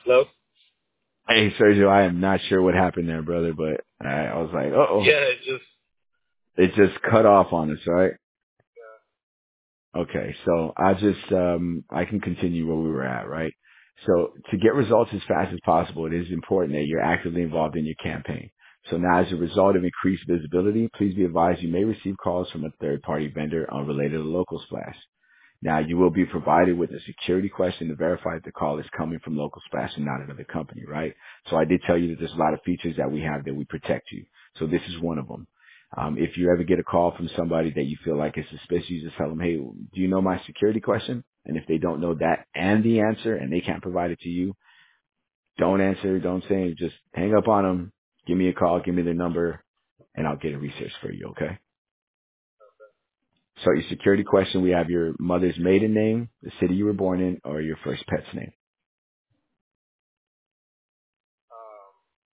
Hello? Hey, Sergio, I am not sure what happened there, brother, but I was like, uh-oh. Yeah, it just, It just cut off on us, right? Okay, so I can continue where we were at, right? So to get results as fast as possible, it is important that you're actively involved in your campaign. So now as a result of increased visibility, please be advised you may receive calls from a third-party vendor unrelated to Local Splash. Now, you will be provided with a security question to verify that the call is coming from Local Splash and not another company, right? So I did tell you that there's a lot of features that we have that we protect you. So this is one of them. If you ever get a call from somebody that you feel like is suspicious, you just tell them, hey, do you know my security question? And if they don't know that and the answer and they can't provide it to you, don't answer, don't say, anything, just hang up on them, give me a call, give me their number, and I'll get it researched for you, okay? So your security question, we have your mother's maiden name, the city you were born in, or your first pet's name. um,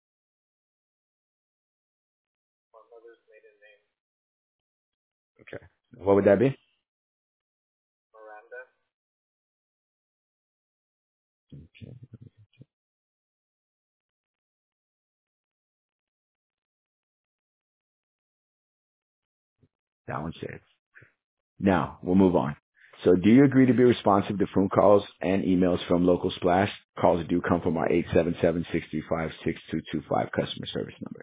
my mother's maiden name, Okay. What would that be? Miranda. Okay. That one's safe. Now, we'll move on. So do you agree to be responsive to phone calls and emails from Local Splash? Calls do come from our 877-635-6225 customer service number.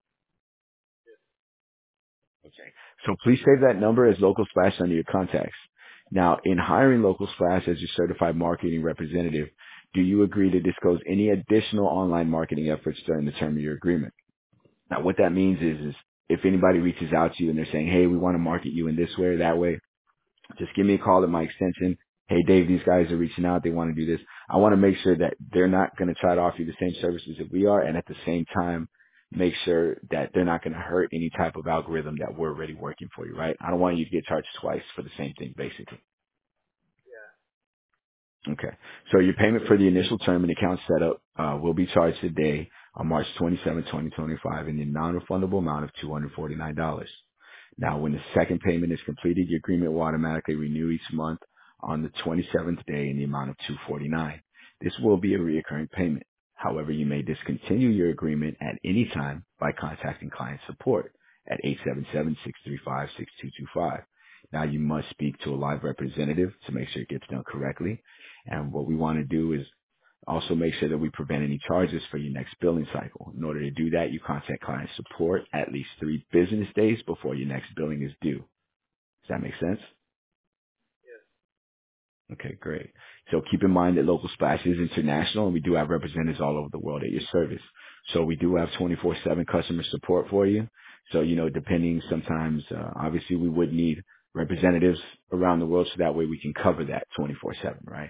Okay. So please save that number as Local Splash under your contacts. Now, in hiring Local Splash as your certified marketing representative, do you agree to disclose any additional online marketing efforts during the term of your agreement? Now, what that means is if anybody reaches out to you and they're saying, hey, we want to market you in this way or that way, just give me a call at my extension. Hey, Dave, these guys are reaching out. They want to do this. I want to make sure that they're not going to try to offer you the same services that we are. And at the same time, make sure that they're not going to hurt any type of algorithm that we're already working for you, right? I don't want you to get charged twice for the same thing, basically. Yeah. Okay. So your payment for the initial term and account setup will be charged today on March 27, 2025 in the non-refundable amount of $249. Now, when the second payment is completed, your agreement will automatically renew each month on the 27th day in the amount of $249. This will be a recurring payment. However, you may discontinue your agreement at any time by contacting client support at 877-635-6225. Now, you must speak to a live representative to make sure it gets done correctly. And what we want to do is also make sure that we prevent any charges for your next billing cycle. In order to do that, you contact client support at least 3 business days before your next billing is due. Does that make sense? Yes. Okay, great. So keep in mind that Local Splash is international and we do have representatives all over the world at your service. So we do have 24/7 customer support for you. So, depending sometimes, obviously we would need representatives around the world so that way we can cover that 24/7, right?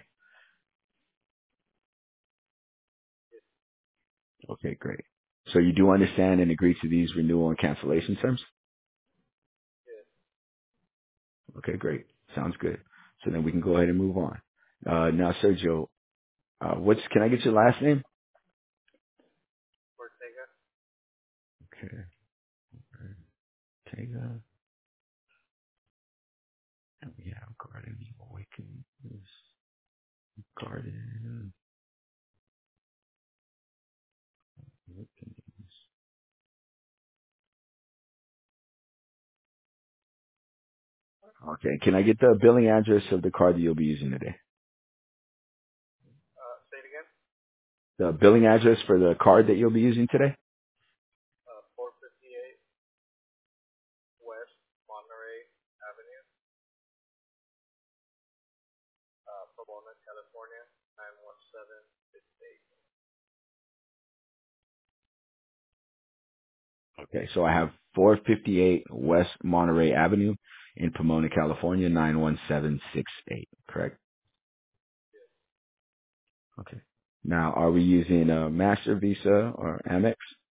Okay, great. So you do understand and agree to these renewal and cancellation terms? Okay, great. Sounds good. So then we can go ahead and move on. Now, Sergio, can I get your last name? Ortega. Okay. Ortega. And we have Garden Awakens. Garden Awakens. Okay. Can I get the billing address of the card that you'll be using today? Say it again. The billing address for the card that you'll be using today? 458 West Monterey Avenue, Pomona, California, 91768. Okay. So I have 458 West Monterey Avenue in Pomona, California, 91768. Correct? Okay. Now, are we using a Master, Visa, or Amex?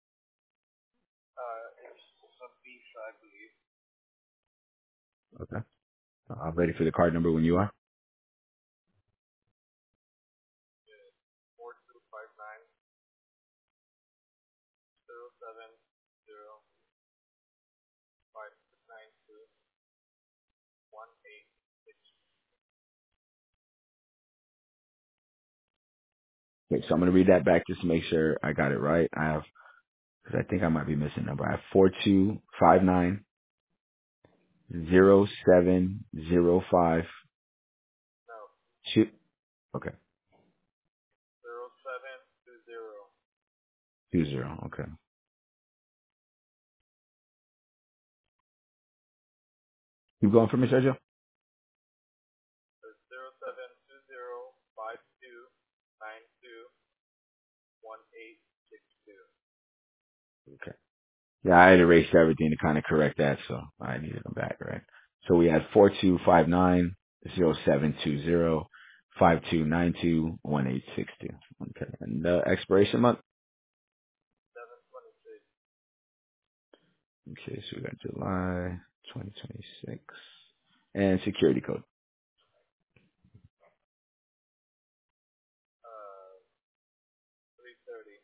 It's a Visa, I believe. Okay. I'm ready for the card number when you are. 4259 18. Okay, so I'm going to read that back just to make sure I got it right. I have, because I think I might be missing a number. I have 42590705. No, Two, okay, 0720. 20, okay. Keep going for me, Sergio? 072052921862. Okay. Yeah, I had erased everything to kind of correct that, so I needed them back, right? So we had 4259072052921862. Okay. And the expiration month? 726. Okay, so we got July 2026. And security code. 330.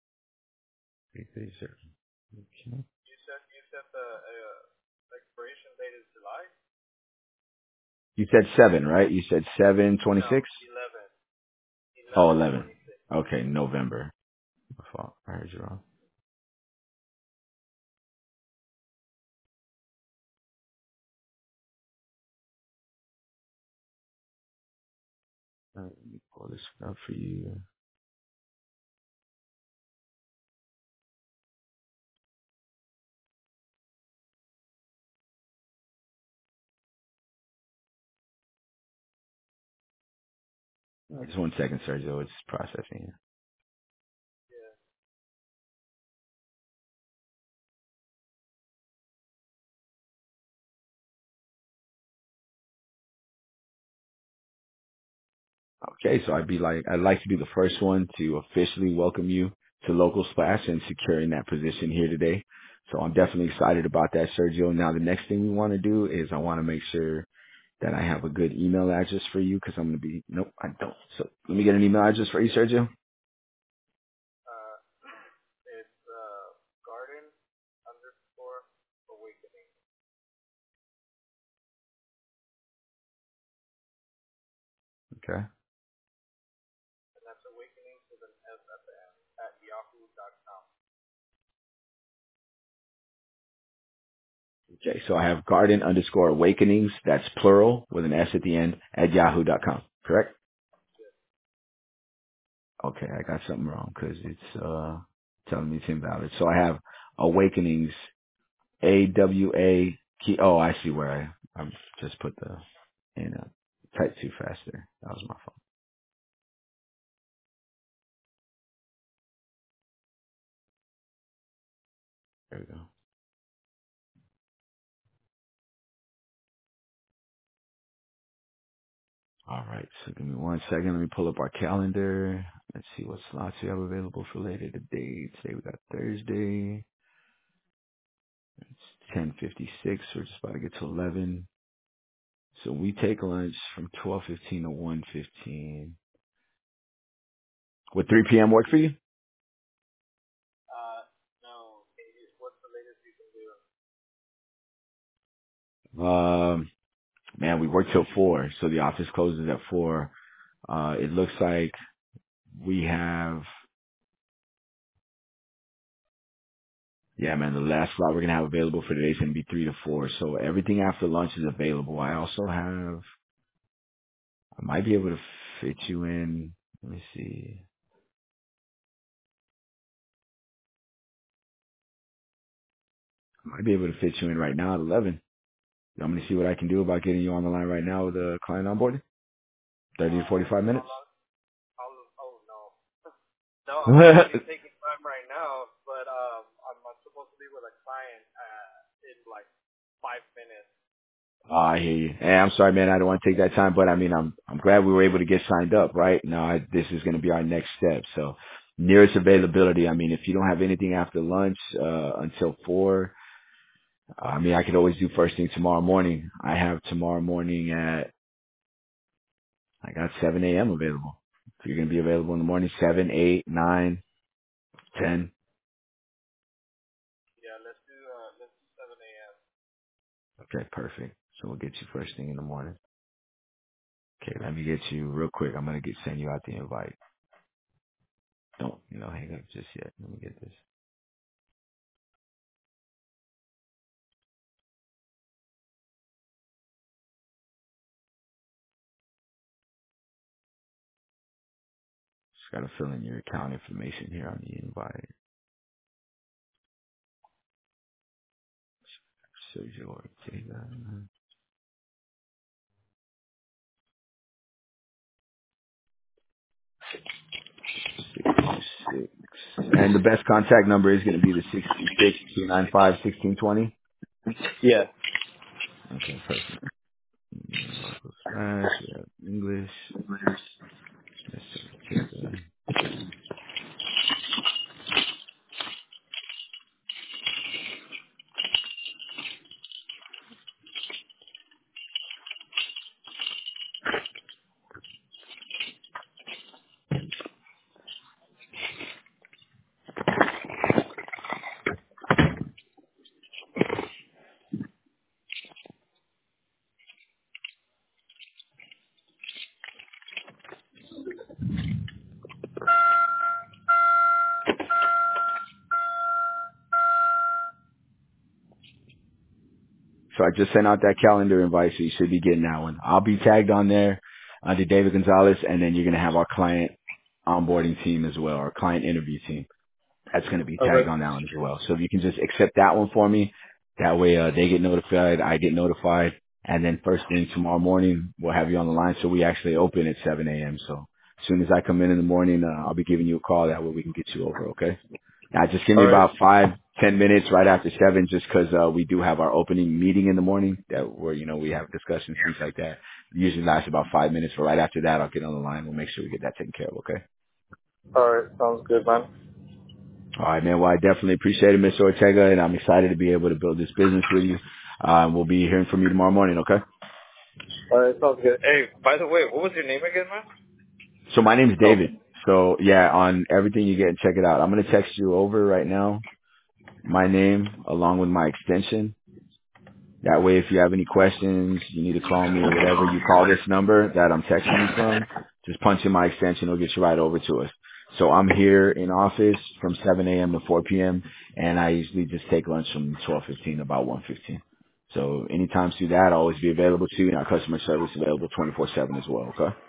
330. Okay. You said the expiration date is July? You said 7, right? You said No, 7/26? 11. Oh, 11. 11/26. Okay, November. My fault. I heard you wrong. All right, let me pull this up for you. Just 1 second, Sergio. It's processing. Yeah. Okay, so I'd like to be the first one to officially welcome you to Local Splash and securing that position here today. So I'm definitely excited about that, Sergio. Now the next thing we want to do is I want to make sure that I have a good email address for you because I'm going to be, nope, I don't. So let me get an email address for you, Sergio. Uh, it's garden_awakening. Okay. And that's awakening with an S at the end at yahoo.com. Okay, so I have garden_awakenings, that's plural with an S at the end, at yahoo.com, correct? Okay, I got something wrong because it's telling me it's invalid. So I have awakenings, AWA key. Oh, I see where I just put the in typed too fast there. That was my fault. There we go. All right, so give me 1 second. Let me pull up our calendar. Let's see what slots we have available for later today. Today we got Thursday. It's 10:56. We're just about to get to 11. So we take lunch from 12:15 to 1:15. Would 3 p.m. work for you? No. What's the latest you can do? Man, we work till 4, so the office closes at 4. It looks like we have, yeah, man, the last slot we're gonna have available for today is gonna be 3 to 4. So everything after lunch is available. I also have, I might be able to fit you in. Let me see. I might be able to fit you in right now at 11. I'm gonna see what I can do about getting you on the line right now with the client onboarding. 30 to 45 How minutes. long? Oh no. No, I'm already taking time right now, but I'm supposed to be with a client in like 5 minutes. Oh, I hear you. Hey, I'm sorry, man. I don't want to take that time, but I mean, I'm glad we were able to get signed up, right? Now, this is going to be our next step. So, nearest availability. I mean, if you don't have anything after lunch until 4, I mean, I could always do first thing tomorrow morning. I have tomorrow morning at I got 7 a.m. available. So you're going to be available in the morning, 7, 8, 9, 10. Yeah, let's do 7 a.m. Okay, perfect. So we'll get you first thing in the morning. Okay, let me get you real quick. I'm going to send you out the invite. Don't, hang up just yet. Let me get this. Just gotta fill in your account information here on the invite. Sergio Ortega. 626. And the best contact number is going to be the 626-295-1620. Yeah. Okay, perfect. Local Spanish, we have English. Mr. Ortega. So I just sent out that calendar invite, so you should be getting that one. I'll be tagged on there under David Gonzalez, and then you're going to have our client onboarding team as well, our client interview team. That's going to be tagged Okay. on that one as well. So if you can just accept that one for me, that way they get notified, I get notified, and then first thing tomorrow morning, we'll have you on the line. So we actually open at 7 a.m. So as soon as I come in the morning, I'll be giving you a call. That way we can get you over, okay? Now just give All me right. about 5-10 minutes right after 7 just 'cause we do have our opening meeting in the morning that where, we have discussions, things like that. It usually lasts about 5 minutes, but right after that, I'll get on the line. We'll make sure we get that taken care of, okay? All right. Sounds good, man. All right, man. Well, I definitely appreciate it, Mr. Ortega, and I'm excited to be able to build this business with you. We'll be hearing from you tomorrow morning, okay? All right. Sounds good. Hey, by the way, what was your name again, man? So my name's Oh. David. So yeah, on everything you get, check it out. I'm going to text you over right now my name along with my extension. That way, if you have any questions, you need to call me or whatever, you call this number that I'm texting you from, just punch in my extension. It'll get you right over to us. So I'm here in office from 7 a.m. to 4 p.m. and I usually just take lunch from 12:15 to about 1:15. So anytime through that, I'll always be available to you, and our customer service available 24/7 as well. Okay.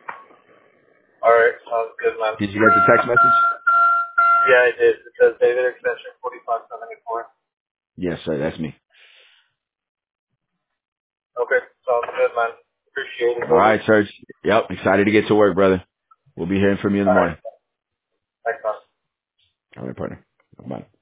All right. Sounds good, man. Did you get the text message? Yeah, I did. It says David extension 4574. Yes, sir. That's me. Okay. Sounds good, man. Appreciate it, All buddy. right, Serge. Yep. Excited to get to work, brother. We'll be hearing from you in the All right. morning. Thanks, man. All right, partner. Bye.